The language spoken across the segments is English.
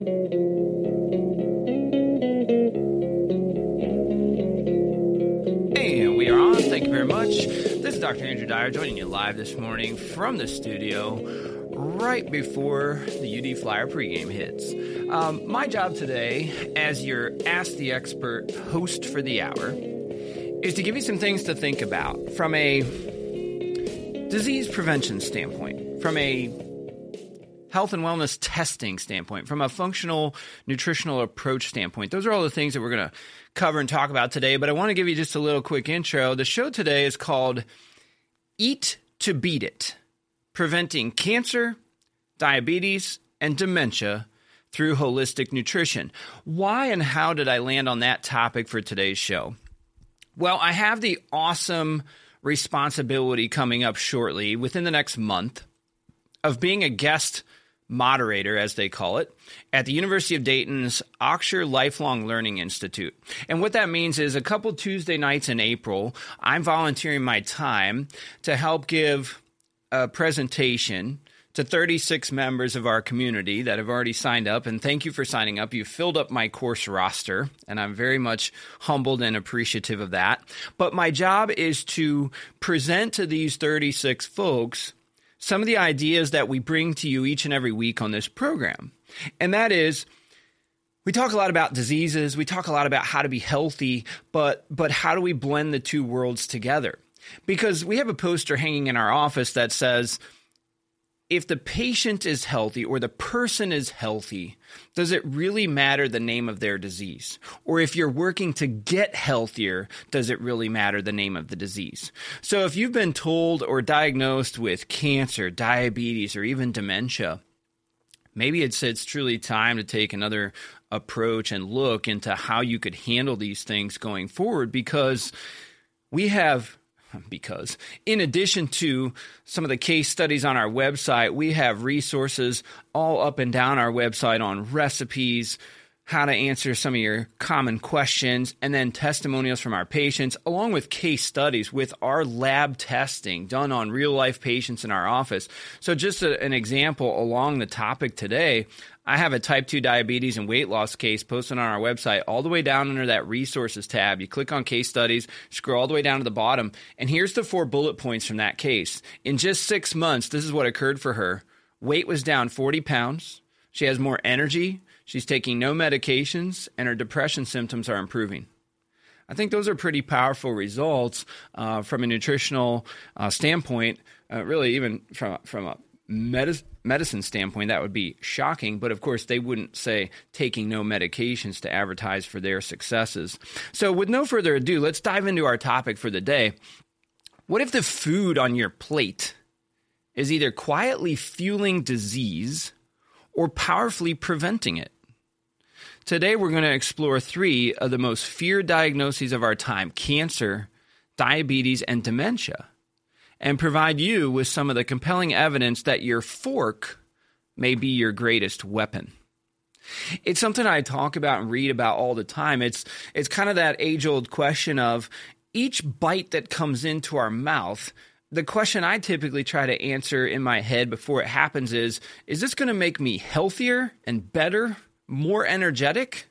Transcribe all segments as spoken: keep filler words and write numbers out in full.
Hey, we are on. Thank you very much. This is Doctor Andrew Dyer joining you live this morning from the studio right before the U D Flyer pregame hits. Um, my job today, as your Ask the Expert host for the hour, is to give you some things to think about from a disease prevention standpoint, from a health and wellness testing standpoint, from a functional nutritional approach standpoint. Those are all the things that we're going to cover and talk about today, but I want to give you just a little quick intro. The show today is called Eat to Beat It, Preventing Cancer, Diabetes, and Dementia through Holistic Nutrition. Why and how did I land on that topic for today's show? Well, I have the awesome responsibility coming up shortly, within the next month, of being a guest moderator, as they call it, at the University of Dayton's Ochsner Lifelong Learning Institute. And what that means is a couple Tuesday nights in April, I'm volunteering my time to help give a presentation to thirty-six members of our community that have already signed up. And thank you for signing up. You filled up my course roster, and I'm very much humbled and appreciative of that. But my job is to present to these thirty-six folks some of the ideas that we bring to you each and every week on this program. And that is, we talk a lot about diseases, we talk a lot about how to be healthy, but but how do we blend the two worlds together? Because we have a poster hanging in our office that says, if the patient is healthy or the person is healthy, does it really matter the name of their disease? Or if you're working to get healthier, does it really matter the name of the disease? So if you've been told or diagnosed with cancer, diabetes, or even dementia, maybe it's it's truly time to take another approach and look into how you could handle these things going forward, because we have Because in addition to some of the case studies on our website, we have resources all up and down our website on recipes, how to answer some of your common questions, and then testimonials from our patients, along with case studies with our lab testing done on real-life patients in our office. So just a, an example along the topic today, I have a type two diabetes and weight loss case posted on our website all the way down under that resources tab. You click on case studies, scroll all the way down to the bottom, and here's the four bullet points from that case. In just six months, this is what occurred for her. Weight was down forty pounds. She has more energy. She's taking no medications, and her depression symptoms are improving. I think those are pretty powerful results uh, from a nutritional uh, standpoint, uh, really even from, from a medicine medicine standpoint, that would be shocking. But of course, they wouldn't say taking no medications to advertise for their successes. So with no further ado, let's dive into our topic for the day. What if the food on your plate is either quietly fueling disease or powerfully preventing it? Today, we're going to explore three of the most feared diagnoses of our time: cancer, diabetes, and dementia, and provide you with some of the compelling evidence that your fork may be your greatest weapon. It's something I talk about and read about all the time. It's it's kind of that age-old question of each bite that comes into our mouth. The question I typically try to answer in my head before it happens is, is this going to make me healthier and better, more energetic,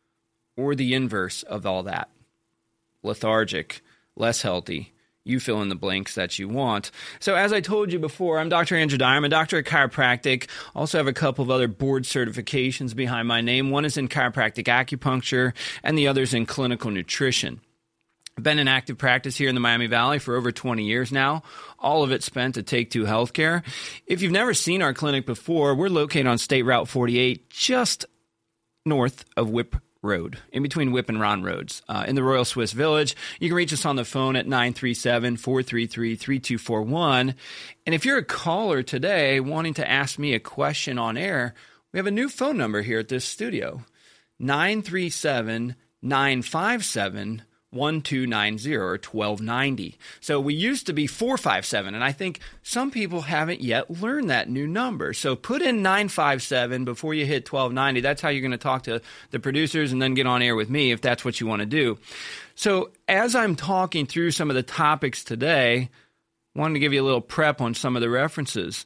or the inverse of all that? Lethargic, less healthy. You fill in the blanks that you want. So as I told you before, I'm Doctor Andrew Dyer. I'm a doctor of chiropractic. Also have a couple of other board certifications behind my name. One is in chiropractic acupuncture, and the other is in clinical nutrition. I've been in active practice here in the Miami Valley for over twenty years now, all of it spent at Take Two Healthcare. If you've never seen our clinic before, we're located on State Route forty-eight, just north of Whip Road, in between Whip and Ron Roads, uh, in the Royal Swiss Village. You can reach us on the phone at nine three seven, four three three, three two four one. And if you're a caller today wanting to ask me a question on air, we have a new phone number here at this studio, nine three seven, nine five seven, one two nine zero or twelve ninety. So we used to be four five seven, and I think some people haven't yet learned that new number. So put in nine five seven before you hit twelve ninety. That's how you're going to talk to the producers and then get on air with me if that's what you want to do. So as I'm talking through some of the topics today, I wanted to give you a little prep on some of the references.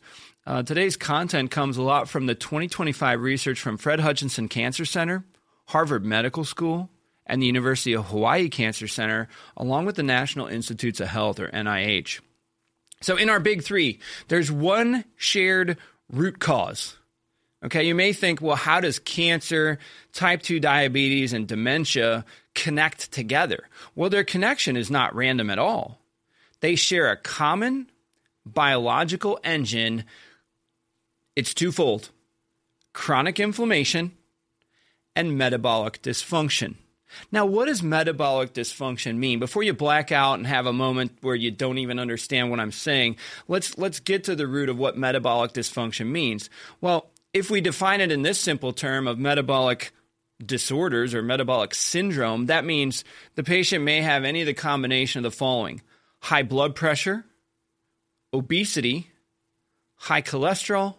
Uh, today's content comes a lot from the twenty twenty-five research from Fred Hutchinson Cancer Center, Harvard Medical School, and the University of Hawaii Cancer Center, along with the National Institutes of Health, or N I H. So in our big three, there's one shared root cause. Okay, you may think, well, how does cancer, type two diabetes, and dementia connect together? Well, their connection is not random at all. They share a common biological engine. It's twofold: chronic inflammation and metabolic dysfunction. Now, what does metabolic dysfunction mean? Before you black out and have a moment where you don't even understand what I'm saying, let's let's get to the root of what metabolic dysfunction means. Well, if we define it in this simple term of metabolic disorders or metabolic syndrome, that means the patient may have any of the combination of the following: high blood pressure, obesity, high cholesterol,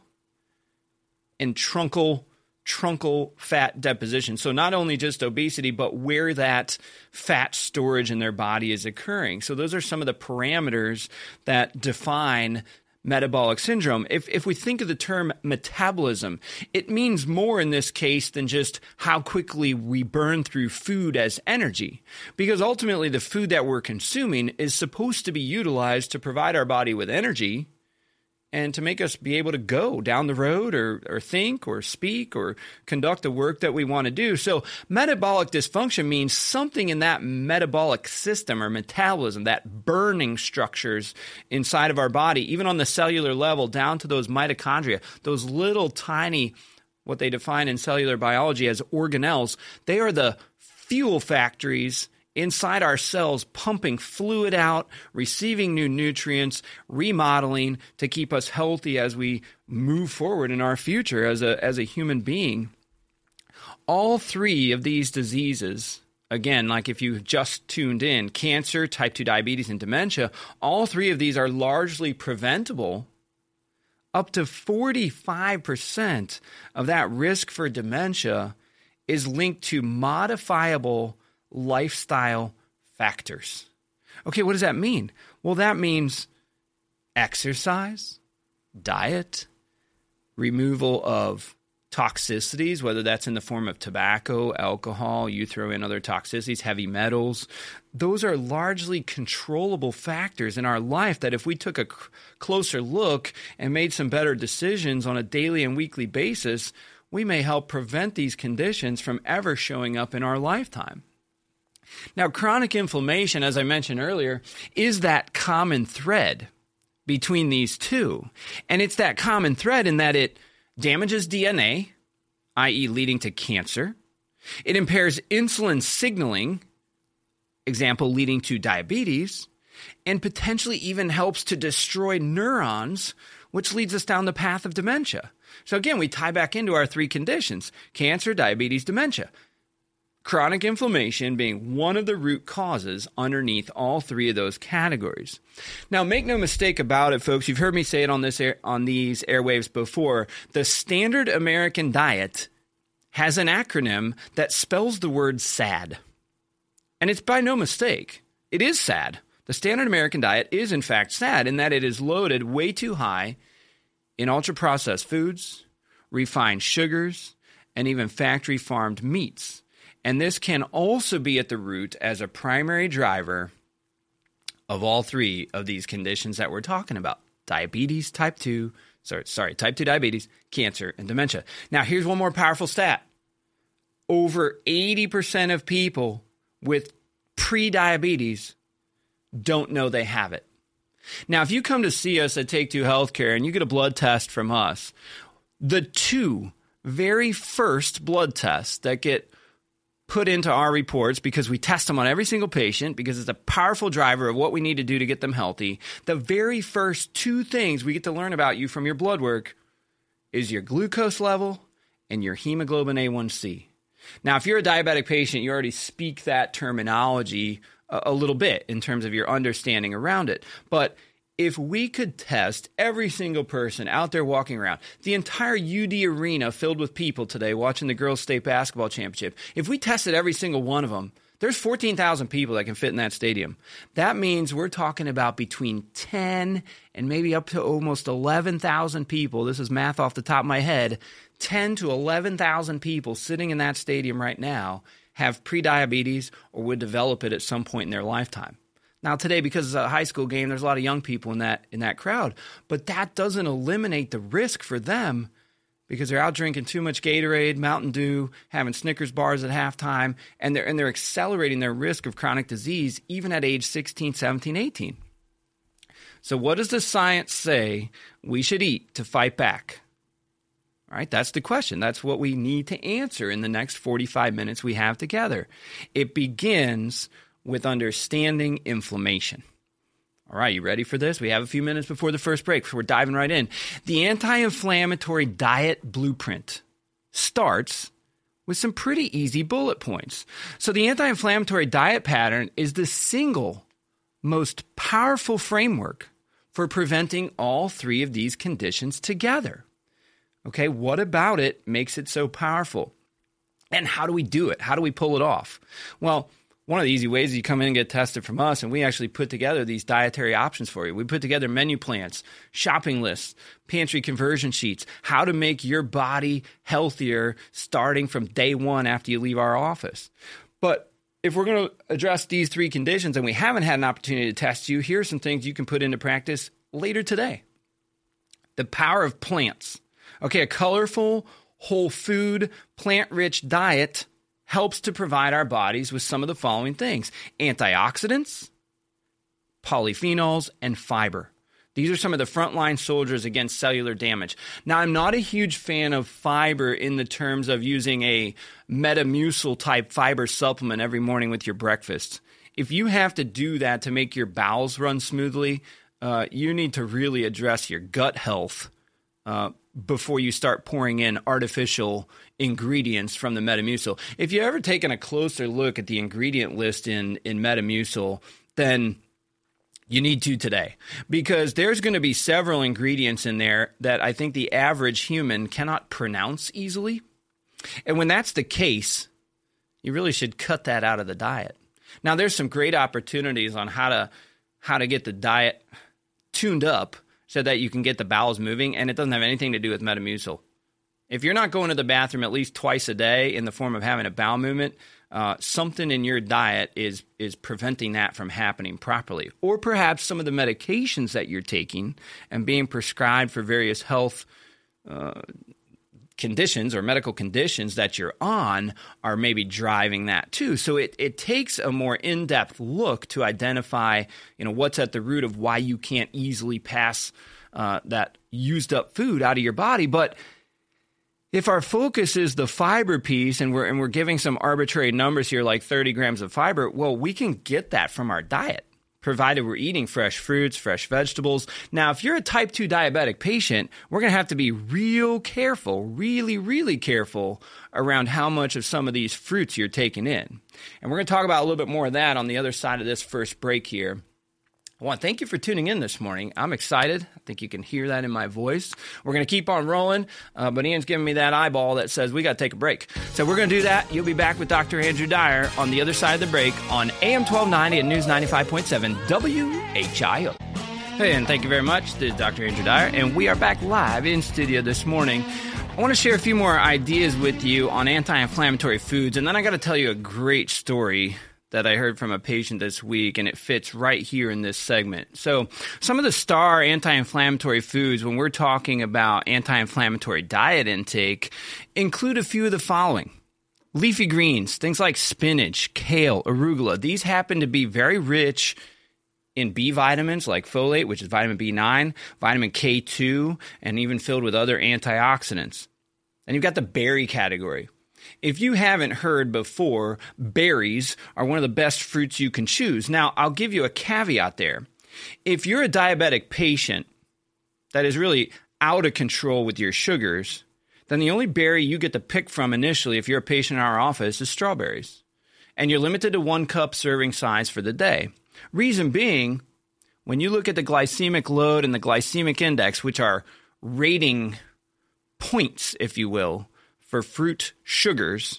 and truncal truncal fat deposition. So not only just obesity, but where that fat storage in their body is occurring. So those are some of the parameters that define metabolic syndrome. If if we think of the term metabolism, it means more in this case than just how quickly we burn through food as energy. Because ultimately the food that we're consuming is supposed to be utilized to provide our body with energy and to make us be able to go down the road or, or think or speak or conduct the work that we want to do. So metabolic dysfunction means something in that metabolic system or metabolism, that burning structures inside of our body, even on the cellular level, down to those mitochondria, those little tiny, what they define in cellular biology as organelles. They are the fuel factories inside our cells, pumping fluid out, receiving new nutrients, remodeling to keep us healthy as we move forward in our future as a, as a human being. All three of these diseases, again, like if you've just tuned in, cancer, type two diabetes, and dementia, all three of these are largely preventable. Up to forty-five percent of that risk for dementia is linked to modifiable lifestyle factors. Okay, what does that mean? Well, that means exercise, diet, removal of toxicities, whether that's in the form of tobacco, alcohol, you throw in other toxicities, heavy metals. Those are largely controllable factors in our life that if we took a c- closer look and made some better decisions on a daily and weekly basis, we may help prevent these conditions from ever showing up in our lifetime. Now, chronic inflammation, as I mentioned earlier, is that common thread between these two. And it's that common thread in that it damages D N A, that is leading to cancer. It impairs insulin signaling, example, leading to diabetes, and potentially even helps to destroy neurons, which leads us down the path of dementia. So again, we tie back into our three conditions: cancer, diabetes, dementia. Chronic inflammation being one of the root causes underneath all three of those categories. Now, make no mistake about it, folks. You've heard me say it on this air, on these airwaves before. The standard American diet has an acronym that spells the word SAD. And it's by no mistake. It is SAD. The standard American diet is, in fact, SAD in that it is loaded way too high in ultra-processed foods, refined sugars, and even factory-farmed meats. And this can also be at the root as a primary driver of all three of these conditions that we're talking about: diabetes, type two, sorry, sorry, type two diabetes, cancer, and dementia. Now, here's one more powerful stat. Over eighty percent of people with pre-diabetes don't know they have it. Now, if you come to see us at Take Two Healthcare and you get a blood test from us, the two very first blood tests that get put into our reports, because we test them on every single patient, because it's a powerful driver of what we need to do to get them healthy, the very first two things we get to learn about you from your blood work is your glucose level and your hemoglobin A one C. Now, if you're a diabetic patient, you already speak that terminology a, a little bit in terms of your understanding around it. But if we could test every single person out there walking around, the entire U D arena filled with people today watching the girls' state basketball championship, if we tested every single one of them, There's fourteen thousand people that can fit in that stadium. That means we're talking about between ten and maybe up to almost eleven thousand people. This is math off the top of my head. ten to eleven thousand people sitting in that stadium right now have prediabetes or would develop it at some point in their lifetime. Now today, because it's a high school game, there's a lot of young people in that in that crowd, but that doesn't eliminate the risk for them because they're out drinking too much Gatorade, Mountain Dew, having Snickers bars at halftime, and they're and they're accelerating their risk of chronic disease even at age sixteen, seventeen, eighteen. So what does the science say we should eat to fight back? All right, that's the question. That's what we need to answer in the next forty-five minutes we have together. It begins with understanding inflammation. All right, you ready for this? We have a few minutes before the first break, so we're diving right in. The anti-inflammatory diet blueprint starts with some pretty easy bullet points. So the anti-inflammatory diet pattern is the single most powerful framework for preventing all three of these conditions together. Okay, what about it makes it so powerful? And how do we do it? How do we pull it off? Well, one of the easy ways is you come in and get tested from us, and we actually put together these dietary options for you. We put together menu plans, shopping lists, pantry conversion sheets, how to make your body healthier starting from day one after you leave our office. But if we're going to address these three conditions and we haven't had an opportunity to test you, here are some things you can put into practice later today. The power of plants. Okay, a colorful, whole food, plant-rich diet helps to provide our bodies with some of the following things: antioxidants, polyphenols, and fiber. These are some of the frontline soldiers against cellular damage. Now, I'm not a huge fan of fiber in the terms of using a Metamucil-type fiber supplement every morning with your breakfast. If you have to do that to make your bowels run smoothly, uh, you need to really address your gut health uh, before you start pouring in artificial ingredients from the Metamucil. If you've ever taken a closer look at the ingredient list in, in Metamucil, then you need to today, because there's going to be several ingredients in there that I think the average human cannot pronounce easily. And when that's the case, you really should cut that out of the diet. Now, there's some great opportunities on how to how to get the diet tuned up so that you can get the bowels moving, and it doesn't have anything to do with Metamucil. If you're not going to the bathroom at least twice a day in the form of having a bowel movement, uh, something in your diet is is preventing that from happening properly. Or perhaps some of the medications that you're taking and being prescribed for various health uh, conditions or medical conditions that you're on are maybe driving that too. So it, it takes a more in-depth look to identify, you know, what's at the root of why you can't easily pass uh, that used up food out of your body. But if our focus is the fiber piece and we're and we're giving some arbitrary numbers here like thirty grams of fiber, well, we can get that from our diet, provided we're eating fresh fruits, fresh vegetables. Now, if you're a type two diabetic patient, we're going to have to be real careful, really, really careful around how much of some of these fruits you're taking in. And we're going to talk about a little bit more of that on the other side of this first break here. I want to thank you for tuning in this morning. I'm excited. I think you can hear that in my voice. We're going to keep on rolling, uh, but Ian's giving me that eyeball that says we got to take a break. So we're going to do that. You'll be back with Doctor Andrew Dyer on the other side of the break on A M twelve ninety and News ninety-five point seven W H I O. Hey, and thank you very much. This is Doctor Andrew Dyer, and we are back live in studio this morning. I want to share a few more ideas with you on anti-inflammatory foods, and then I got to tell you a great story that I heard from a patient this week, and it fits right here in this segment. So some of the star anti-inflammatory foods when we're talking about anti-inflammatory diet intake include a few of the following. Leafy greens, things like spinach, kale, arugula. These happen to be very rich in B vitamins like folate, which is vitamin B nine, vitamin K two, and even filled with other antioxidants. And you've got the berry category. If you haven't heard before, berries are one of the best fruits you can choose. Now, I'll give you a caveat there. If you're a diabetic patient that is really out of control with your sugars, then the only berry you get to pick from initially if you're a patient in our office is strawberries. And you're limited to one cup serving size for the day. Reason being, when you look at the glycemic load and the glycemic index, which are rating points, if you will, for fruit sugars,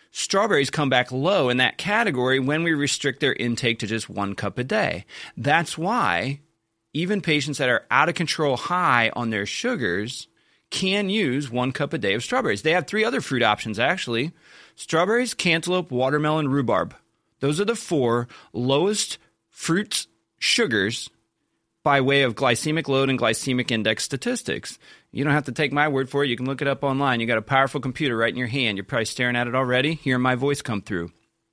strawberries come back low in that category when we restrict their intake to just one cup a day. That's why even patients that are out of control high on their sugars can use one cup a day of strawberries. They have three other fruit options, actually. Strawberries, cantaloupe, watermelon, rhubarb. Those are the four lowest fruit sugars by way of glycemic load and glycemic index statistics. You don't have to take my word for it. You can look it up online. You got a powerful computer right in your hand. You're probably staring at it already, hearing my voice come through.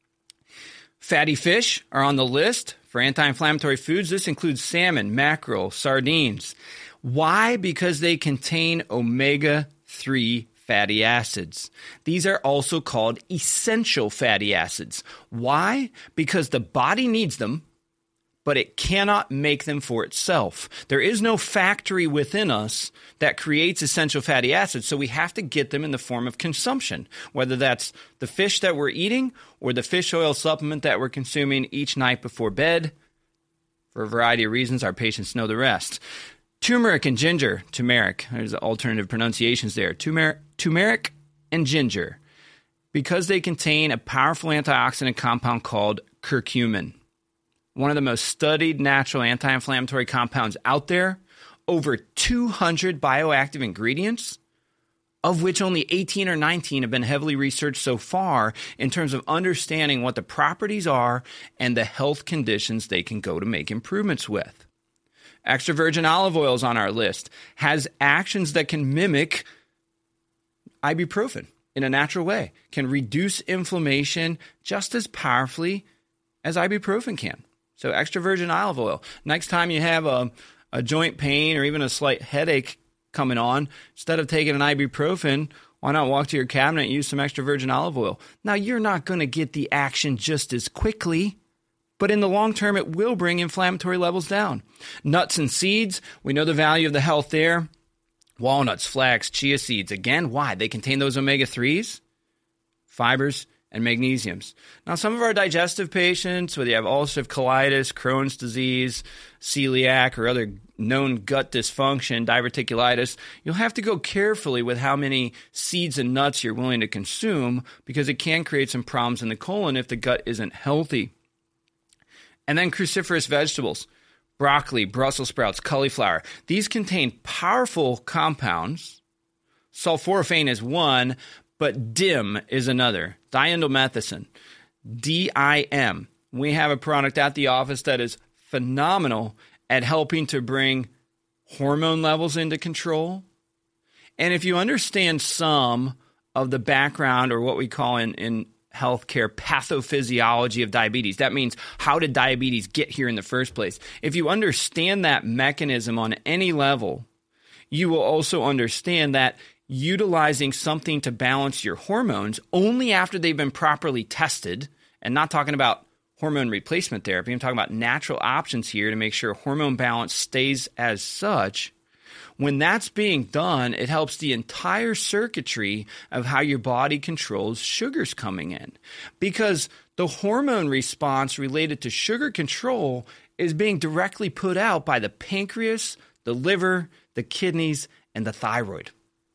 Fatty fish are on the list for anti-inflammatory foods. This includes salmon, mackerel, sardines. Why? Because they contain omega three fatty acids. These are also called essential fatty acids. Why? Because the body needs them, but it cannot make them for itself. There is no factory within us that creates essential fatty acids, so we have to get them in the form of consumption, whether that's the fish that we're eating or the fish oil supplement that we're consuming each night before bed. For a variety of reasons, our patients know the rest. Turmeric and ginger, turmeric, there's alternative pronunciations there, turmeric, turmeric and ginger, because they contain a powerful antioxidant compound called curcumin. One of the most studied natural anti-inflammatory compounds out there, over two hundred bioactive ingredients, of which only eighteen or nineteen have been heavily researched so far in terms of understanding what the properties are and the health conditions they can go to make improvements with. Extra virgin olive oil is on our list, has actions that can mimic ibuprofen in a natural way, can reduce inflammation just as powerfully as ibuprofen can. So extra virgin olive oil. Next time you have a, a joint pain or even a slight headache coming on, instead of taking an ibuprofen, why not walk to your cabinet and use some extra virgin olive oil? Now, you're not going to get the action just as quickly, but in the long term, it will bring inflammatory levels down. Nuts and seeds, we know the value of the health there. Walnuts, flax, chia seeds. Again, why? They contain those omega threes, fibers, and magnesiums. Now, some of our digestive patients, whether you have ulcerative colitis, Crohn's disease, celiac, or other known gut dysfunction, diverticulitis, you'll have to go carefully with how many seeds and nuts you're willing to consume because it can create some problems in the colon if the gut isn't healthy. And then cruciferous vegetables, broccoli, Brussels sprouts, cauliflower. These contain powerful compounds. Sulforaphane is one, but D I M is another, diindomethacin, D I M. We have a product at the office that is phenomenal at helping to bring hormone levels into control. And if you understand some of the background or what we call in, in healthcare pathophysiology of diabetes, that means how did diabetes get here in the first place? If you understand that mechanism on any level, you will also understand that utilizing something to balance your hormones only after they've been properly tested, and not talking about hormone replacement therapy, I'm talking about natural options here to make sure hormone balance stays as such. When that's being done, it helps the entire circuitry of how your body controls sugars coming in. Because the hormone response related to sugar control is being directly put out by the pancreas, the liver, the kidneys, and the thyroid.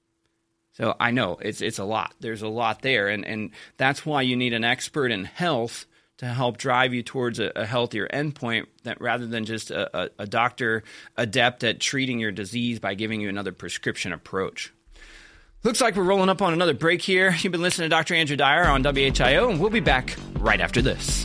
So I know it's it's a lot. There's a lot there, and, and that's why you need an expert in health to help drive you towards a, a healthier endpoint, that rather than just a, a, a doctor adept at treating your disease by giving you another prescription approach. Looks like we're rolling up on another break here. You've been listening to Doctor Andrew Dyer on W H I O, and we'll be back right after this.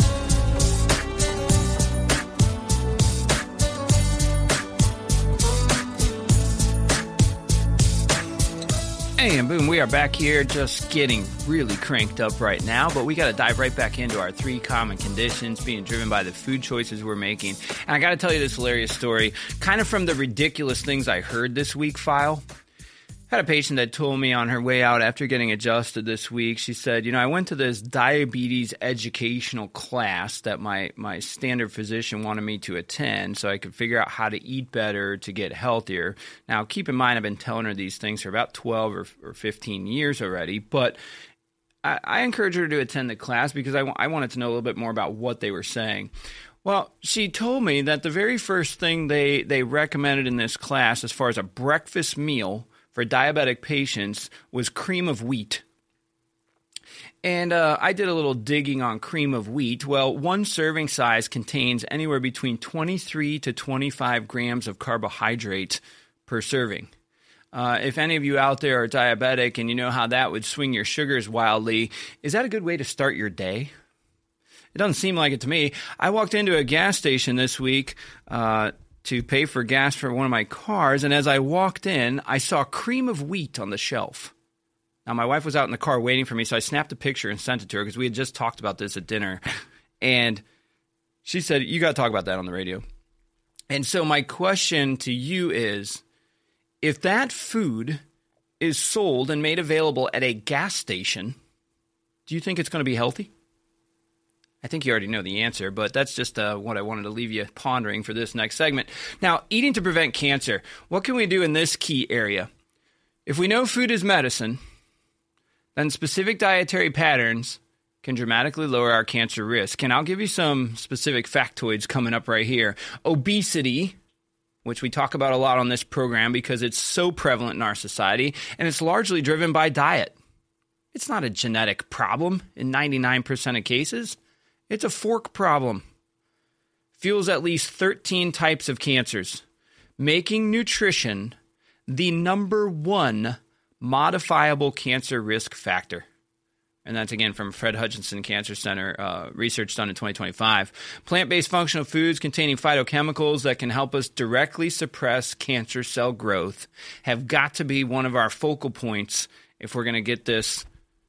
And boom, we are back here just getting really cranked up right now, but we got to dive right back into our three common conditions being driven by the food choices we're making. And I got to tell you this hilarious story, kind of from the ridiculous things I heard this week file. Had a patient that told me on her way out after getting adjusted this week, she said, you know, I went to this diabetes educational class that my, my standard physician wanted me to attend so I could figure out how to eat better to get healthier. Now, keep in mind, I've been telling her these things for about twelve or, or fifteen years already, but I, I encouraged her to attend the class because I, w- I wanted to know a little bit more about what they were saying. Well, she told me that the very first thing they, they recommended in this class as far as a breakfast meal for diabetic patients was cream of wheat. And uh, I did a little digging on cream of wheat. Well, one serving size contains anywhere between twenty-three to twenty-five grams of carbohydrate per serving. Uh, if any of you out there are diabetic and you know how that would swing your sugars wildly, is that a good way to start your day? It doesn't seem like it to me. I walked into a gas station this week uh, to pay for gas for one of my cars, and as I walked in, I saw cream of wheat on the shelf. Now, my wife was out in the car waiting for me, so I snapped a picture and sent it to her because we had just talked about this at dinner. And she said, you got to talk about that on the radio. And so my question to you is, if that food is sold and made available at a gas station, do you think it's going to be healthy? I think you already know the answer, but that's just uh, what I wanted to leave you pondering for this next segment. Now, eating to prevent cancer. What can we do in this key area? If we know food is medicine, then specific dietary patterns can dramatically lower our cancer risk. And I'll give you some specific factoids coming up right here. Obesity, which we talk about a lot on this program because it's so prevalent in our society, and it's largely driven by diet. It's not a genetic problem in ninety-nine percent of cases. It's a fork problem. Fuels at least thirteen types of cancers, making nutrition the number one modifiable cancer risk factor. And that's, again, from Fred Hutchinson Cancer Center, uh, research done in twenty twenty-five. Plant-based functional foods containing phytochemicals that can help us directly suppress cancer cell growth have got to be one of our focal points if we're going to get this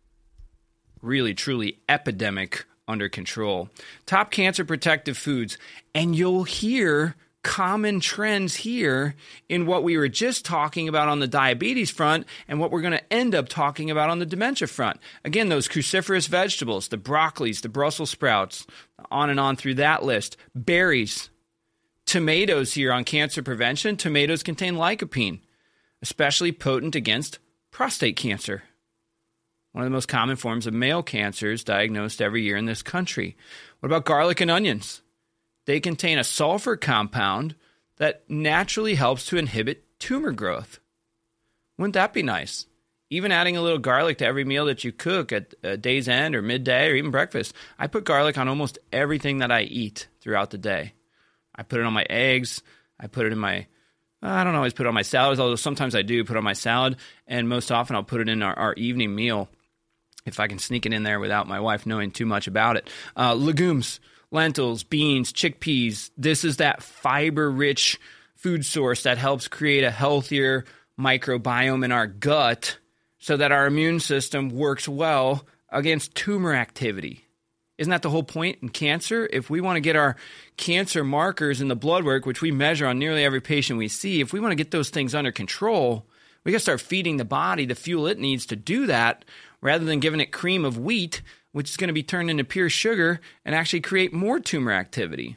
really, truly epidemic under control. Top cancer protective foods. And you'll hear common trends here in what we were just talking about on the diabetes front and what we're going to end up talking about on the dementia front. Again, those cruciferous vegetables, the broccolis, the Brussels sprouts, on and on through that list. Berries, tomatoes here on cancer prevention. Tomatoes contain lycopene, especially potent against prostate cancer, one of the most common forms of male cancers diagnosed every year in this country. What about garlic and onions? They contain a sulfur compound that naturally helps to inhibit tumor growth. Wouldn't that be nice? Even adding a little garlic to every meal that you cook at a day's end or midday or even breakfast. I put garlic on almost everything that I eat throughout the day. I put it on my eggs. I put it in my, I don't always put it on my salads, although sometimes I do put it on my salad. And most often I'll put it in our, our evening meal if I can sneak it in there without my wife knowing too much about it. Uh, legumes. Lentils, beans, chickpeas. This is that fiber-rich food source that helps create a healthier microbiome in our gut so that our immune system works well against tumor activity. Isn't that the whole point in cancer? If we want to get our cancer markers in the blood work, which we measure on nearly every patient we see, if we want to get those things under control, we got to start feeding the body the fuel it needs to do that rather than giving it cream of wheat, which is going to be turned into pure sugar and actually create more tumor activity.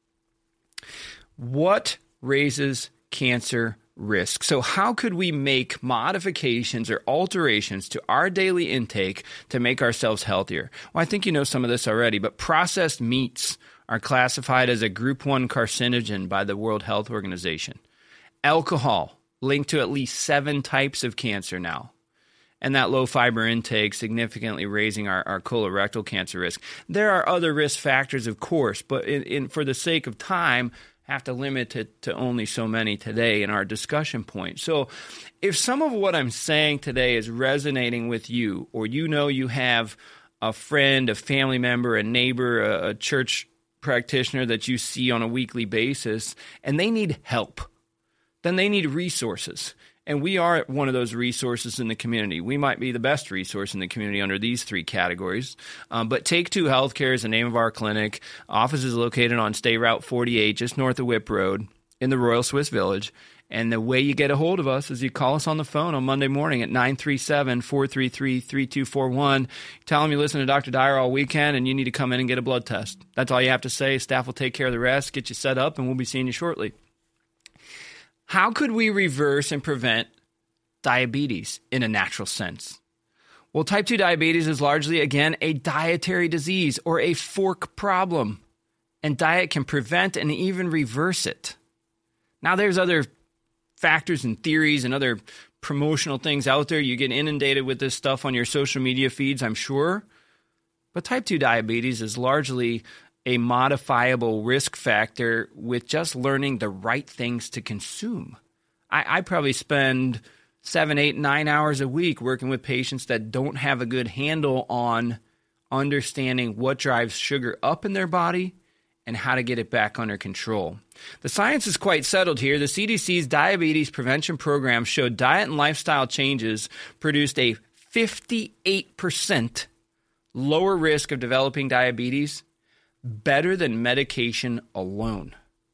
What raises cancer risk? So how could we make modifications or alterations to our daily intake to make ourselves healthier? Well, I think you know some of this already, but processed meats are classified as a group one carcinogen by the World Health Organization. Alcohol, linked to at least seven types of cancer now. And that low fiber intake significantly raising our, our colorectal cancer risk. There are other risk factors, of course, but in, in, for the sake of time, have to limit it to only so many today in our discussion point. So if some of what I'm saying today is resonating with you, or you know you have a friend, a family member, a neighbor, a, a church practitioner that you see on a weekly basis, and they need help, then they need resources. And we are one of those resources in the community. We might be the best resource in the community under these three categories. Um, but Take Two Healthcare is the name of our clinic. Office is located on State Route forty-eight, just north of Whip Road in the Royal Swiss Village. And the way you get a hold of us is you call us on the phone on Monday morning at nine three seven, four three three, three two four one. Tell them you listen to Doctor Dyer all weekend and you need to come in and get a blood test. That's all you have to say. Staff will take care of the rest, get you set up, and we'll be seeing you shortly. How could we reverse and prevent diabetes in a natural sense? Well, type two diabetes is largely, again, a dietary disease or a fork problem, and diet can prevent and even reverse it. Now, there's other factors and theories and other promotional things out there. You get inundated with this stuff on your social media feeds, I'm sure. But type two diabetes is largely a modifiable risk factor with just learning the right things to consume. I, I probably spend seven, eight, nine hours a week working with patients that don't have a good handle on understanding what drives sugar up in their body and how to get it back under control. The science is quite settled here. The C D C's diabetes prevention program showed diet and lifestyle changes produced a fifty-eight percent lower risk of developing diabetes, better than medication alone.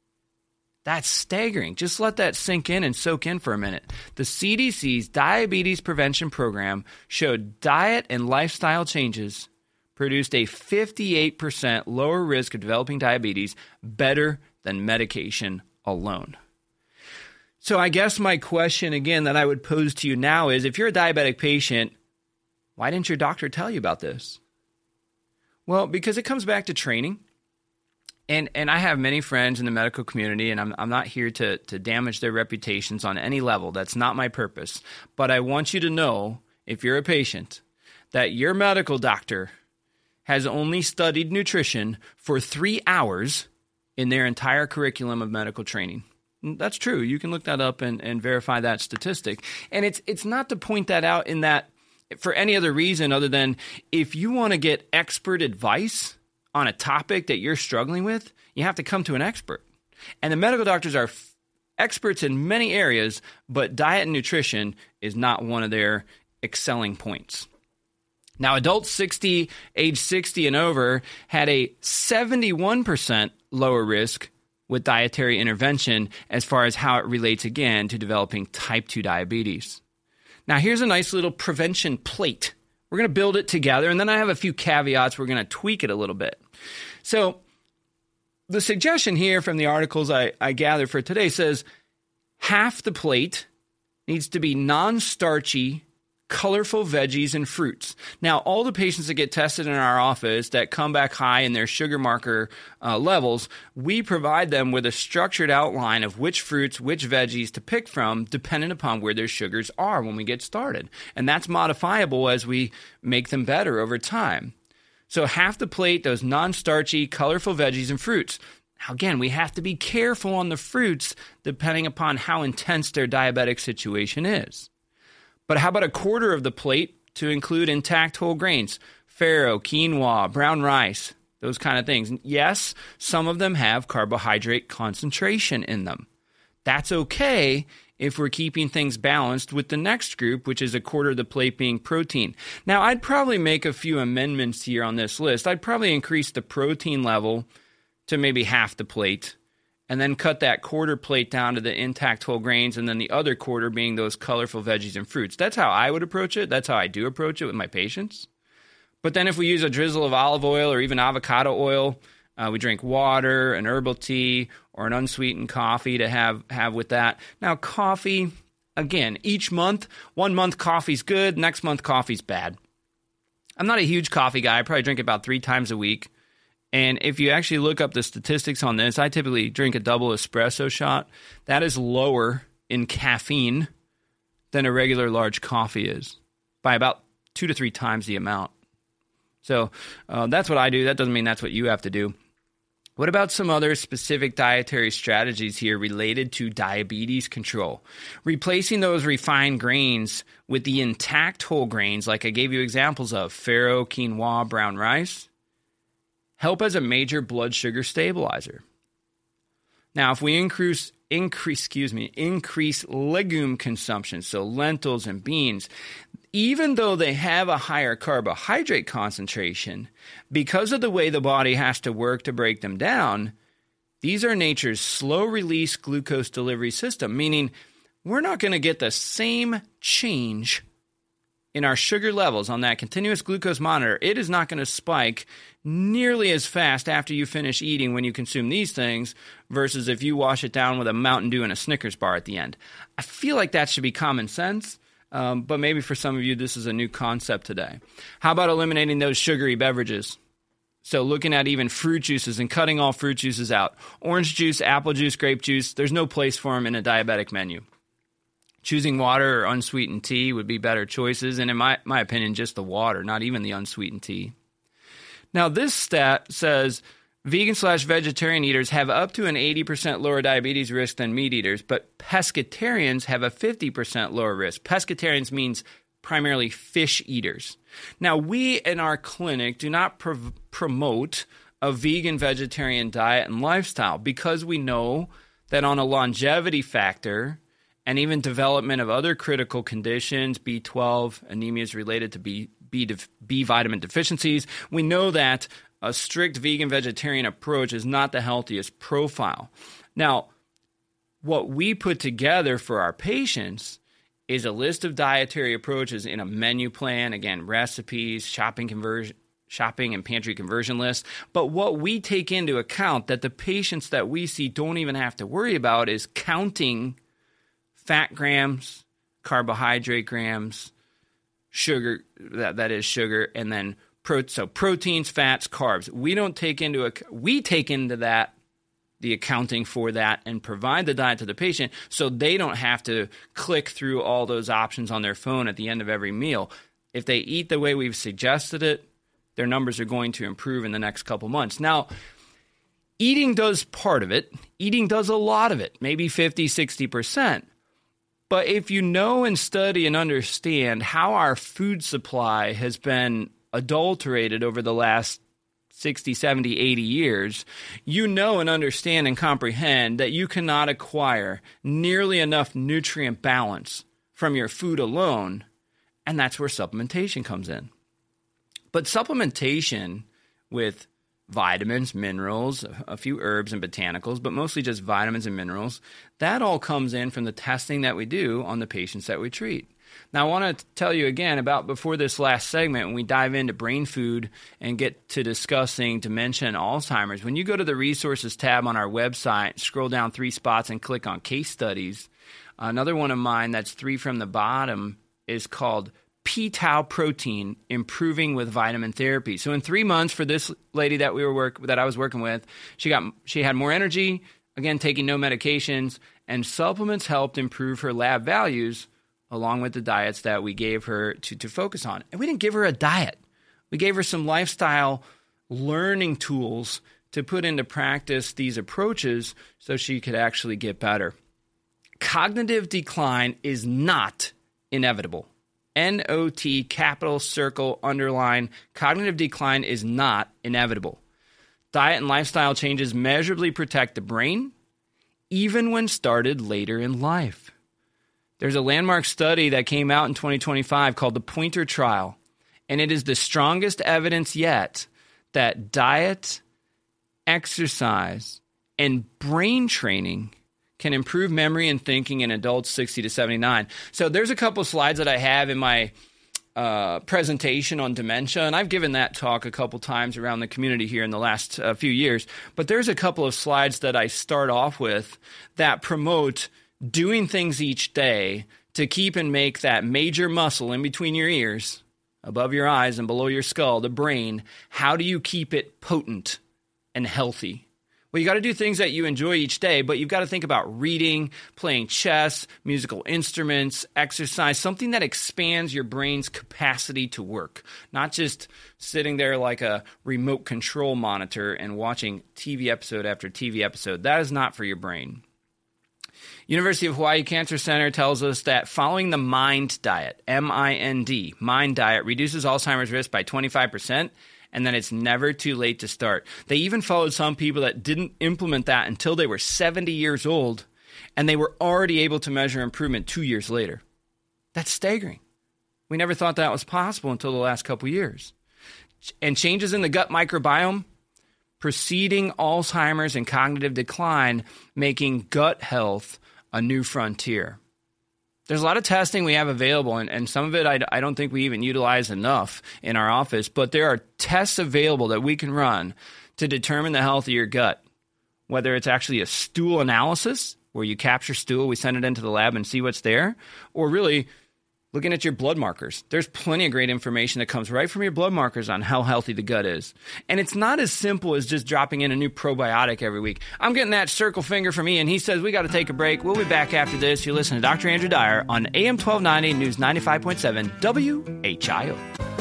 That's staggering. Just let that sink in and soak in for a minute. The C D C's diabetes prevention program showed diet and lifestyle changes produced a fifty-eight percent lower risk of developing diabetes, better than medication alone. So I guess my question again that I would pose to you now is, if you're a diabetic patient, why didn't your doctor tell you about this? Well, because it comes back to training. And and I have many friends in the medical community, and I'm I'm not here to to damage their reputations on any level. That's not my purpose. But I want you to know, if you're a patient, that your medical doctor has only studied nutrition for three hours in their entire curriculum of medical training. That's true. You can look that up and, and verify that statistic. And it's it's not to point that out in that for any other reason other than if you want to get expert advice on a topic that you're struggling with, you have to come to an expert. And the medical doctors are f- experts in many areas, but diet and nutrition is not one of their excelling points. Now, adults sixty, age sixty and over had a seventy-one percent lower risk with dietary intervention as far as how it relates, again, to developing type two diabetes. Now, here's a nice little prevention plate. We're going to build it together, and then I have a few caveats. We're going to tweak it a little bit. So the suggestion here from the articles I, I gathered for today says half the plate needs to be non-starchy, colorful veggies and fruits. Now, all the patients that get tested in our office that come back high in their sugar marker uh, levels, we provide them with a structured outline of which fruits, which veggies to pick from, depending upon where their sugars are when we get started. And that's modifiable as we make them better over time. So half the plate, those non-starchy, colorful veggies and fruits. Now, again, we have to be careful on the fruits depending upon how intense their diabetic situation is. But how about a quarter of the plate to include intact whole grains, farro, quinoa, brown rice, those kind of things. Yes, some of them have carbohydrate concentration in them. That's okay if we're keeping things balanced with the next group, which is a quarter of the plate being protein. Now, I'd probably make a few amendments here on this list. I'd probably increase the protein level to maybe half the plate, and then cut that quarter plate down to the intact whole grains, and then the other quarter being those colorful veggies and fruits. That's how I would approach it. That's how I do approach it with my patients. But then if we use a drizzle of olive oil or even avocado oil, uh, we drink water, an herbal tea, or an unsweetened coffee to have, have with that. Now, coffee, again, each month, one month coffee's good, next month coffee's bad. I'm not a huge coffee guy. I probably drink it about three times a week. And if you actually look up the statistics on this, I typically drink a double espresso shot. That is lower in caffeine than a regular large coffee is by about two to three times the amount. So uh, that's what I do. That doesn't mean that's what you have to do. What about some other specific dietary strategies here related to diabetes control? Replacing those refined grains with the intact whole grains, like I gave you examples of, farro, quinoa, brown rice, help as a major blood sugar stabilizer. Now, if we increase, increase, excuse me, increase legume consumption, so lentils and beans, even though they have a higher carbohydrate concentration, because of the way the body has to work to break them down, these are nature's slow-release glucose delivery system, meaning we're not going to get the same change in our sugar levels on that continuous glucose monitor. It is not going to spike nearly as fast after you finish eating when you consume these things versus if you wash it down with a Mountain Dew and a Snickers bar at the end. I feel like that should be common sense, um, but maybe for some of you this is a new concept today. How about eliminating those sugary beverages? So looking at even fruit juices and cutting all fruit juices out. Orange juice, apple juice, grape juice, there's no place for them in a diabetic menu. Choosing water or unsweetened tea would be better choices, and in my, my opinion, just the water, not even the unsweetened tea. Now, this stat says vegan slash vegetarian eaters have up to an eighty percent lower diabetes risk than meat eaters, but pescatarians have a fifty percent lower risk. Pescatarians means primarily fish eaters. Now, we in our clinic do not pr- promote a vegan vegetarian diet and lifestyle because we know that on a longevity factor and even development of other critical conditions, B twelve, anemias related to B, B, B vitamin deficiencies, we know that a strict vegan vegetarian approach is not the healthiest profile. Now, what we put together for our patients is a list of dietary approaches in a menu plan, again, recipes, shopping conversion, shopping and pantry conversion lists. But what we take into account that the patients that we see don't even have to worry about is counting fat grams, carbohydrate grams, sugar, that, that is sugar, and then pro, so proteins, fats, carbs. We don't take into account, we take into that the accounting for that and provide the diet to the patient so they don't have to click through all those options on their phone at the end of every meal. If they eat the way we've suggested it, their numbers are going to improve in the next couple months. Now, eating does part of it. Eating does a lot of it, maybe fifty, sixty percent. But if you know and study and understand how our food supply has been adulterated over the last sixty, seventy, eighty years, you know and understand and comprehend that you cannot acquire nearly enough nutrient balance from your food alone, and that's where supplementation comes in. But supplementation with vitamins, minerals, a few herbs and botanicals, but mostly just vitamins and minerals, that all comes in from the testing that we do on the patients that we treat. Now, I want to tell you again about before this last segment, when we dive into brain food and get to discussing dementia and Alzheimer's, when you go to the resources tab on our website, scroll down three spots and click on case studies, another one of mine that's three from the bottom is called P-tau protein improving with vitamin therapy. So in three months for this lady that we were work that I was working with, she got she had more energy, again taking no medications, and supplements helped improve her lab values along with the diets that we gave her to, to focus on. And we didn't give her a diet. We gave her some lifestyle learning tools to put into practice these approaches so she could actually get better. Cognitive decline is not inevitable. N O T, capital, circle, underline. Cognitive decline is not inevitable. Diet and lifestyle changes measurably protect the brain, even when started later in life. There's a landmark study that came out in twenty twenty-five called the Pointer Trial, and it is the strongest evidence yet that diet, exercise, and brain training can improve memory and thinking in adults sixty to seventy-nine. So there's a couple slides that I have in my uh, presentation on dementia, and I've given that talk a couple times around the community here in the last uh, few years. But there's a couple of slides that I start off with that promote doing things each day to keep and make that major muscle in between your ears, above your eyes and below your skull, the brain. How do you keep it potent and healthy? Well, you got to do things that you enjoy each day, but you've got to think about reading, playing chess, musical instruments, exercise, something that expands your brain's capacity to work, not just sitting there like a remote control monitor and watching T V episode after T V episode. That is not for your brain. University of Hawaii Cancer Center tells us that following the MIND diet, M I N D, MIND diet, reduces Alzheimer's risk by twenty-five percent. And then it's never too late to start. They even followed some people that didn't implement that until they were seventy years old, and they were already able to measure improvement two years later. That's staggering. We never thought that was possible until the last couple years. And changes in the gut microbiome, preceding Alzheimer's and cognitive decline, making gut health a new frontier. There's a lot of testing we have available, and, and some of it I, I don't think we even utilize enough in our office, but there are tests available that we can run to determine the health of your gut, whether it's actually a stool analysis, where you capture stool, we send it into the lab and see what's there, or really looking at your blood markers. There's plenty of great information that comes right from your blood markers on how healthy the gut is. And it's not as simple as just dropping in a new probiotic every week. I'm getting that circle finger from Ian. He says we got to take a break. We'll be back after this. You're listening to Doctor Andrew Dyer on A M twelve ninety News ninety-five point seven W H I O.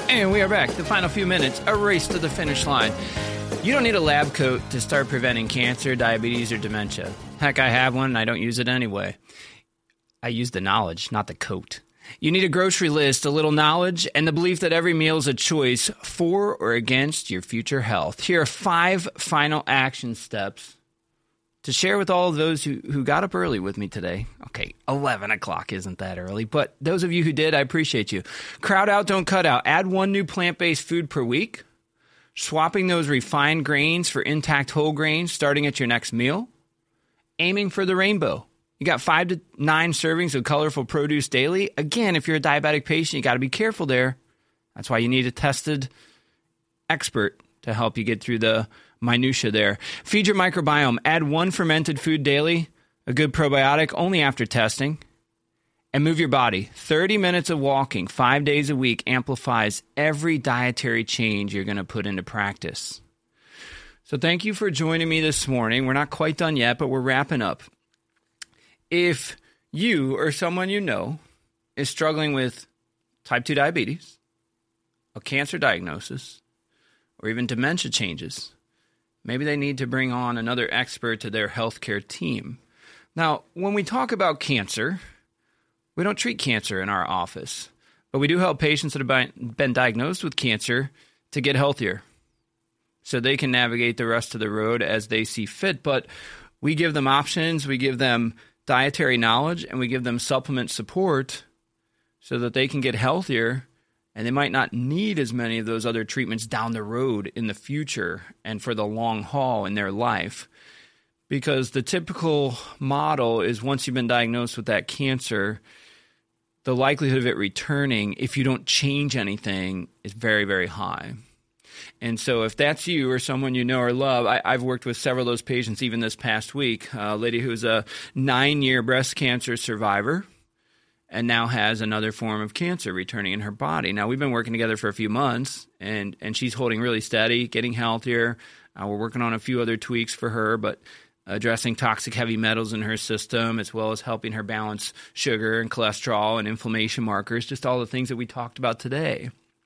And we are back. The final few minutes, a race to the finish line. You don't need a lab coat to start preventing cancer, diabetes, or dementia. Heck, I have one and I don't use it anyway. I use the knowledge, not the coat. You need a grocery list, a little knowledge, and the belief that every meal is a choice for or against your future health. Here are five final action steps to share with all of those who, who got up early with me today. Okay, eleven o'clock isn't that early, but those of you who did, I appreciate you. Crowd out, don't cut out. Add one new plant-based food per week. Swapping those refined grains for intact whole grains starting at your next meal. Aiming for the rainbow. You got five to nine servings of colorful produce daily. Again, if you're a diabetic patient, you got to be careful there. That's why you need a tested expert to help you get through the minutia there. Feed your microbiome. Add one fermented food daily, a good probiotic only after testing. And move your body. thirty minutes of walking five days a week amplifies every dietary change you're going to put into practice. So thank you for joining me this morning. We're not quite done yet, but we're wrapping up. If you or someone you know is struggling with type two diabetes, a cancer diagnosis, or even dementia changes, maybe they need to bring on another expert to their healthcare team. Now, when we talk about cancer, we don't treat cancer in our office, but we do help patients that have been diagnosed with cancer to get healthier so they can navigate the rest of the road as they see fit. But we give them options, we give them dietary knowledge, and we give them supplement support so that they can get healthier, and they might not need as many of those other treatments down the road in the future and for the long haul in their life. Because the typical model is once you've been diagnosed with that cancer, the likelihood of it returning, if you don't change anything, is very, very high. And so if that's you or someone you know or love, I, I've worked with several of those patients even this past week. A lady who's a nine-year breast cancer survivor and now has another form of cancer returning in her body. Now, we've been working together for a few months, and, and she's holding really steady, getting healthier. Uh, we're working on a few other tweaks for her, but addressing toxic heavy metals in her system, as well as helping her balance sugar and cholesterol and inflammation markers, just all the things that we talked about today.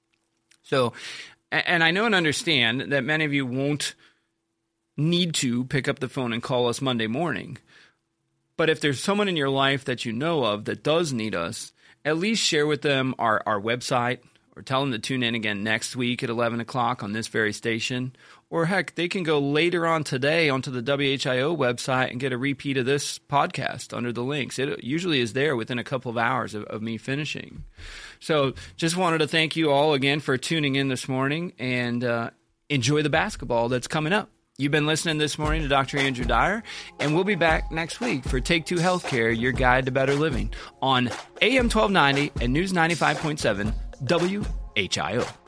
So, and I know and understand that many of you won't need to pick up the phone and call us Monday morning. But if there's someone in your life that you know of that does need us, at least share with them our, our website, or tell them to tune in again next week at eleven o'clock on this very station. Or heck, they can go later on today onto the W H I O website and get a repeat of this podcast under the links. It usually is there within a couple of hours of, of me finishing. So just wanted to thank you all again for tuning in this morning, and uh, enjoy the basketball that's coming up. You've been listening this morning to Doctor Andrew Dyer, and we'll be back next week for Take Two Healthcare, your guide to better living on A M twelve ninety and News ninety-five point seven W H I O.